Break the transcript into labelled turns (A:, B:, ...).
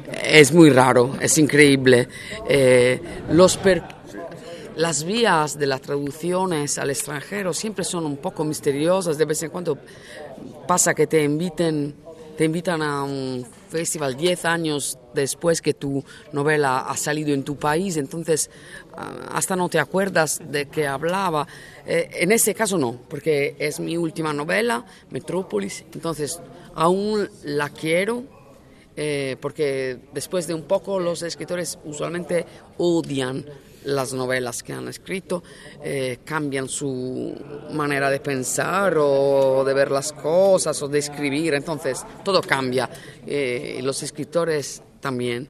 A: Es muy raro, es increíble. Las vías de las traducciones al extranjero siempre son un poco misteriosas. De vez en cuando pasa que te invitan a un festival 10 años después que tu novela ha salido en tu país, entonces hasta no te acuerdas de qué hablaba. En ese caso no, porque es mi última novela, Metrópolis, entonces aún la quiero. Porque después de un poco los escritores usualmente odian las novelas que han escrito, cambian su manera de pensar o de ver las cosas o de escribir, entonces todo cambia, y los escritores también.